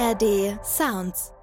ARD Sounds.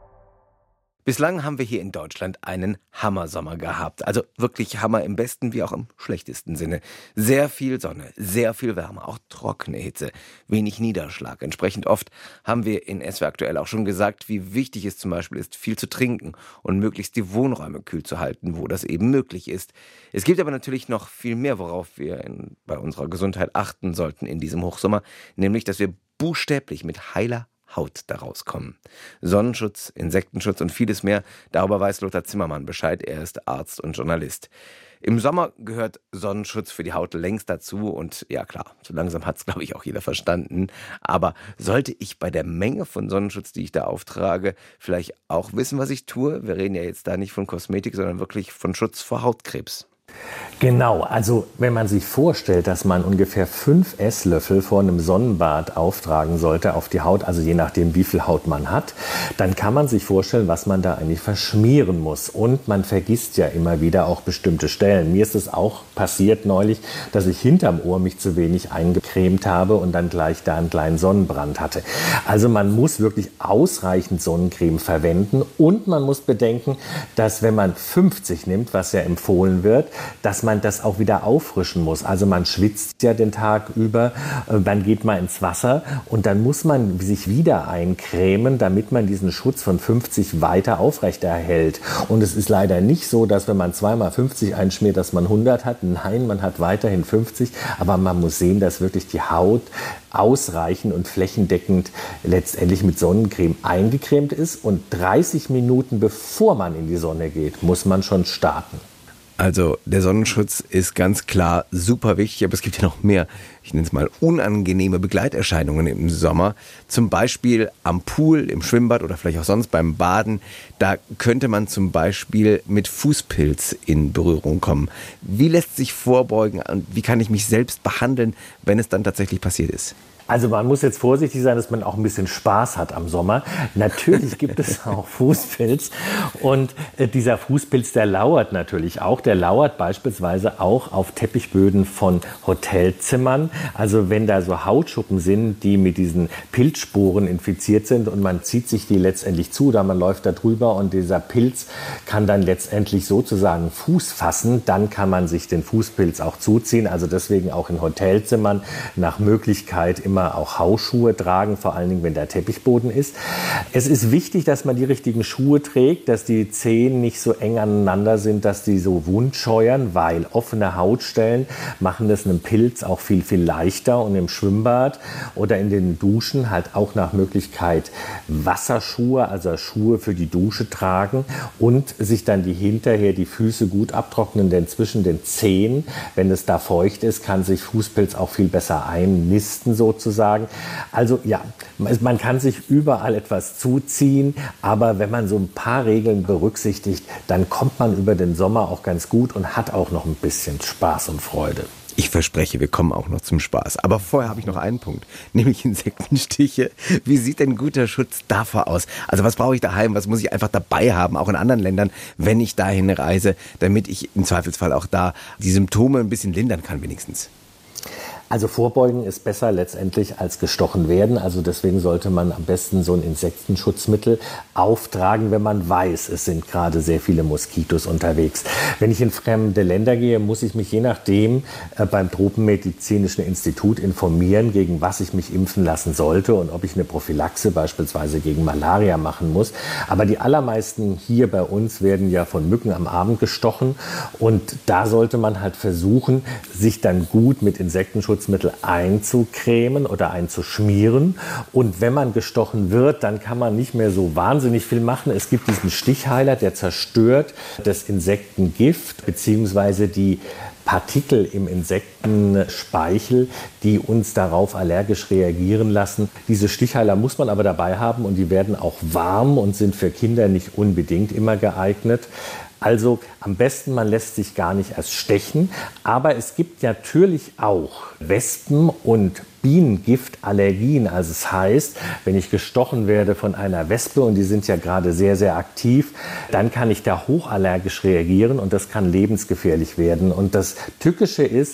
Bislang haben wir hier in Deutschland einen Hammersommer gehabt. Also wirklich Hammer im besten wie auch im schlechtesten Sinne. Sehr viel Sonne, sehr viel Wärme, auch trockene Hitze, wenig Niederschlag. Entsprechend oft haben wir in SWR aktuell auch schon gesagt, wie wichtig es zum Beispiel ist, viel zu trinken und möglichst die Wohnräume kühl zu halten, wo das eben möglich ist. Es gibt aber natürlich noch viel mehr, worauf wir bei unserer Gesundheit achten sollten in diesem Hochsommer, nämlich, dass wir buchstäblich mit heiler Haut daraus kommen. Sonnenschutz, Insektenschutz und vieles mehr, darüber weiß Lothar Zimmermann Bescheid, er ist Arzt und Journalist. Im Sommer gehört Sonnenschutz für die Haut längst dazu und ja klar, so langsam hat es glaube ich auch jeder verstanden, aber sollte ich bei der Menge von Sonnenschutz, die ich da auftrage, vielleicht auch wissen, was ich tue? Wir reden ja jetzt da nicht von Kosmetik, sondern wirklich von Schutz vor Hautkrebs. Genau, also wenn man sich vorstellt, dass man ungefähr 5 Esslöffel vor einem Sonnenbad auftragen sollte auf die Haut, also je nachdem wie viel Haut man hat, dann kann man sich vorstellen, was man da eigentlich verschmieren muss. Und man vergisst ja immer wieder auch bestimmte Stellen. Mir ist es auch passiert neulich, dass ich hinterm Ohr mich zu wenig eingecremt habe und dann gleich da einen kleinen Sonnenbrand hatte. Also man muss wirklich ausreichend Sonnencreme verwenden und man muss bedenken, dass wenn man 50 nimmt, was ja empfohlen wird, dass man das auch wieder auffrischen muss. Also man schwitzt ja den Tag über, dann geht man ins Wasser und dann muss man sich wieder eincremen, damit man diesen Schutz von 50 weiter aufrechterhält. Und es ist leider nicht so, dass wenn man zweimal 50 einschmiert, dass man 100 hat. Nein, man hat weiterhin 50, aber man muss sehen, dass wirklich die Haut ausreichend und flächendeckend letztendlich mit Sonnencreme eingecremt ist. Und 30 Minuten bevor man in die Sonne geht, muss man schon starten. Also der Sonnenschutz ist ganz klar super wichtig, aber es gibt ja noch mehr, ich nenne es mal unangenehme Begleiterscheinungen im Sommer. Zum Beispiel am Pool, im Schwimmbad oder vielleicht auch sonst beim Baden. Da könnte man zum Beispiel mit Fußpilz in Berührung kommen. Wie lässt sich vorbeugen und wie kann ich mich selbst behandeln, wenn es dann tatsächlich passiert ist? Also man muss jetzt vorsichtig sein, dass man auch ein bisschen Spaß hat am Sommer. Natürlich gibt es auch Fußpilz und dieser Fußpilz, der lauert natürlich auch. Der lauert beispielsweise auch auf Teppichböden von Hotelzimmern. Also wenn da so Hautschuppen sind, die mit diesen Pilzsporen infiziert sind und man zieht sich die letztendlich zu oder man läuft da drüber und dieser Pilz kann dann letztendlich sozusagen Fuß fassen, dann kann man sich den Fußpilz auch zuziehen. Also deswegen auch in Hotelzimmern nach Möglichkeit immer auch Hausschuhe tragen, vor allen Dingen, wenn der Teppichboden ist. Es ist wichtig, dass man die richtigen Schuhe trägt, dass die Zehen nicht so eng aneinander sind, dass die so Wund scheuern, weil offene Hautstellen machen das einem Pilz auch viel, viel leichter. Und im Schwimmbad oder in den Duschen halt auch nach Möglichkeit Wasserschuhe, also Schuhe für die Dusche tragen und sich dann hinterher die Füße gut abtrocknen, denn zwischen den Zehen, wenn es da feucht ist, kann sich Fußpilz auch viel besser einnisten sozusagen. Also ja, man kann sich überall etwas zuziehen, aber wenn man so ein paar Regeln berücksichtigt, dann kommt man über den Sommer auch ganz gut und hat auch noch ein bisschen Spaß und Freude. Ich verspreche, wir kommen auch noch zum Spaß. Aber vorher habe ich noch einen Punkt, nämlich Insektenstiche. Wie sieht denn guter Schutz davor aus? Also was brauche ich daheim? Was muss ich einfach dabei haben, auch in anderen Ländern, wenn ich dahin reise, damit ich im Zweifelsfall auch da die Symptome ein bisschen lindern kann wenigstens? Also vorbeugen ist besser letztendlich als gestochen werden. Also deswegen sollte man am besten so ein Insektenschutzmittel auftragen, wenn man weiß, es sind gerade sehr viele Moskitos unterwegs. Wenn ich in fremde Länder gehe, muss ich mich je nachdem beim Tropenmedizinischen Institut informieren, gegen was ich mich impfen lassen sollte und ob ich eine Prophylaxe beispielsweise gegen Malaria machen muss. Aber die allermeisten hier bei uns werden ja von Mücken am Abend gestochen und da sollte man halt versuchen, sich dann gut mit Insektenschutzmittel einzucremen oder einzuschmieren. Und wenn man gestochen wird, dann kann man nicht mehr so wahnsinnig viel machen. Es gibt diesen Stichheiler, der zerstört das Insektengift bzw. die Partikel im Insektenspeichel, die uns darauf allergisch reagieren lassen. Diese Stichheiler muss man aber dabei haben und die werden auch warm und sind für Kinder nicht unbedingt immer geeignet. Also am besten, man lässt sich gar nicht erst stechen. Aber es gibt natürlich auch Wespen- und Bienengiftallergien. Also es heißt, wenn ich gestochen werde von einer Wespe, und die sind ja gerade sehr, sehr aktiv, dann kann ich da hochallergisch reagieren und das kann lebensgefährlich werden. Und das Tückische ist,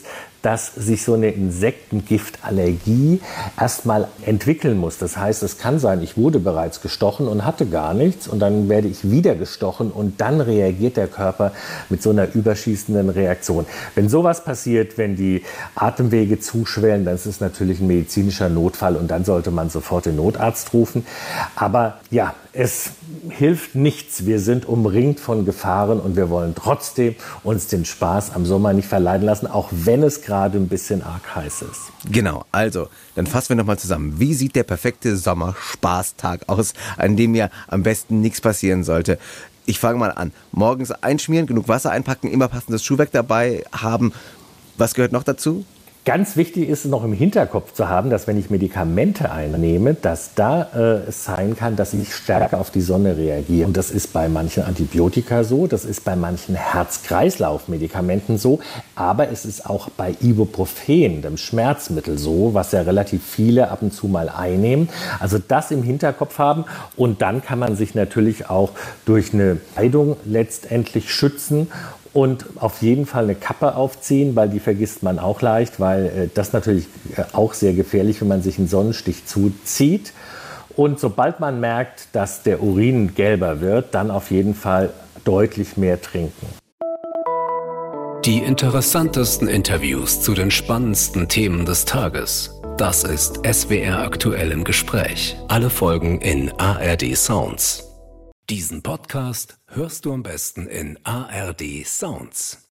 dass sich so eine Insektengiftallergie erstmal entwickeln muss. Das heißt, es kann sein, ich wurde bereits gestochen und hatte gar nichts und dann werde ich wieder gestochen und dann reagiert der Körper mit so einer überschießenden Reaktion. Wenn sowas passiert, wenn die Atemwege zuschwellen, dann ist es natürlich ein medizinischer Notfall und dann sollte man sofort den Notarzt rufen. Aber ja, es hilft nichts. Wir sind umringt von Gefahren und wir wollen trotzdem uns den Spaß am Sommer nicht verleiden lassen, auch wenn es gerade ein bisschen arg heiß ist. Genau, also, dann fassen wir nochmal zusammen. Wie sieht der perfekte Sommerspaßtag aus, an dem ja am besten nichts passieren sollte? Ich fange mal an. Morgens einschmieren, genug Wasser einpacken, immer passendes Schuhwerk dabei haben. Was gehört noch dazu? Ganz wichtig ist noch im Hinterkopf zu haben, dass wenn ich Medikamente einnehme, dass da es sein kann, dass ich stärker auf die Sonne reagiere. Und das ist bei manchen Antibiotika so, das ist bei manchen Herz-Kreislauf-Medikamenten so, aber es ist auch bei Ibuprofen, dem Schmerzmittel, so, was ja relativ viele ab und zu mal einnehmen. Also das im Hinterkopf haben und dann kann man sich natürlich auch durch eine Kleidung letztendlich schützen. Und auf jeden Fall eine Kappe aufziehen, weil die vergisst man auch leicht, weil das natürlich auch sehr gefährlich, wenn man sich einen Sonnenstich zuzieht. Und sobald man merkt, dass der Urin gelber wird, dann auf jeden Fall deutlich mehr trinken. Die interessantesten Interviews zu den spannendsten Themen des Tages. Das ist SWR aktuell im Gespräch. Alle Folgen in ARD Sounds. Diesen Podcast hörst du am besten in ARD Sounds.